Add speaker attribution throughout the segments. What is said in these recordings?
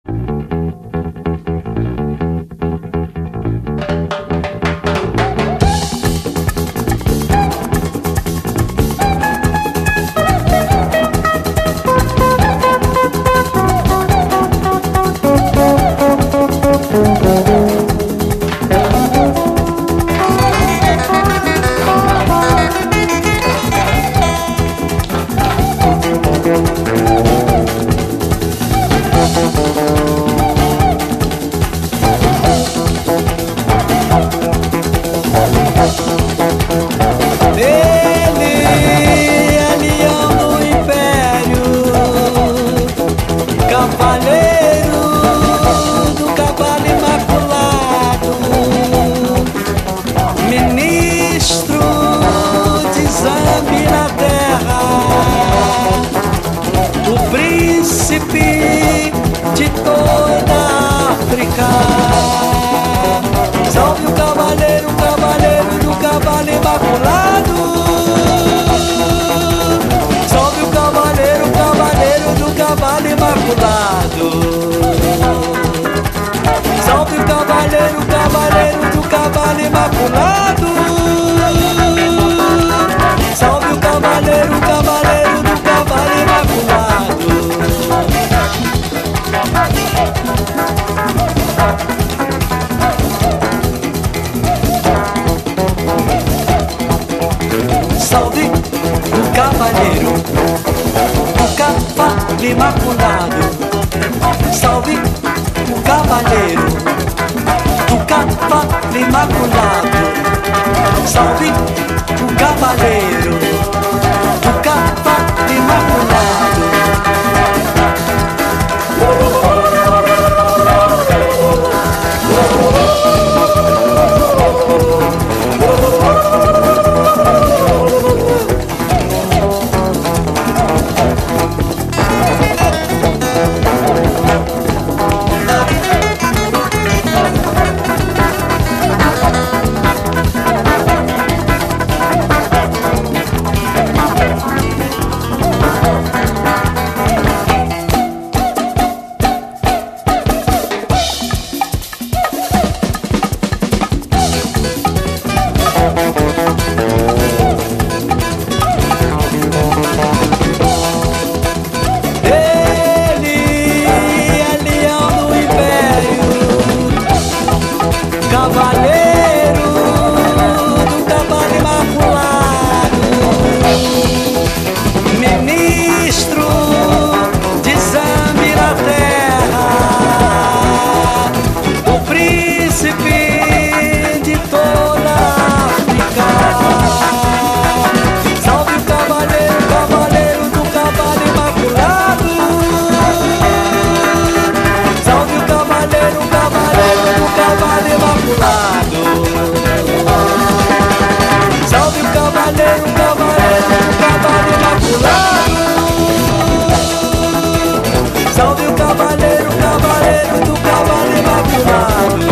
Speaker 1: De toda a África. Salve o cavaleiro do cavalo imaculado. Salve o cavaleiro do cavalo imaculado. Salve o cavaleiro do cavalo imaculado. Salve o cavaleiro do cavalo imaculado. Salve o cavaleiro do cavalo imaculado. Salve o cavaleiro do cavalo imaculado. Salve o cavaleiro do cavalo imaculado. Cavaleiro do cavalo imaculado, ministro de Zâmbia na terra, o príncipe de toda a África. Salve o cavaleiro do cavalo imaculado. Salve o cavaleiro do cavalo imaculado. Salve o cavaleiro do cavalo imaculado. Salve o cavaleiro do cavalo imaculado.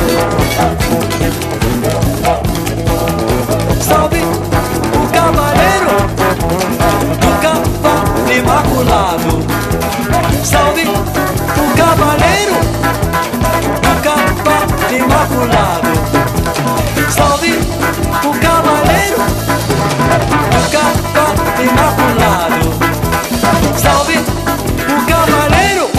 Speaker 1: Salve o cavaleiro do cavalo imaculado. Salve o cavaleiro do cavalo imaculado. Salve o cavaleiro do cavalo imaculado. Salve o cavaleiro.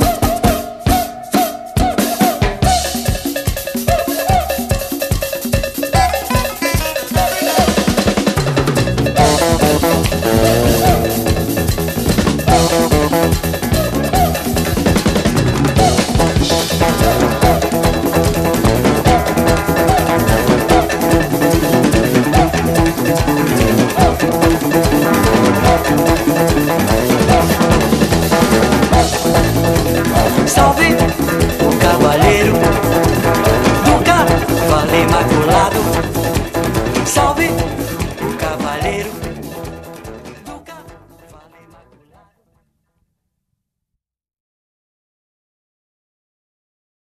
Speaker 1: Salve o cavaleiro do cavalo imaculado.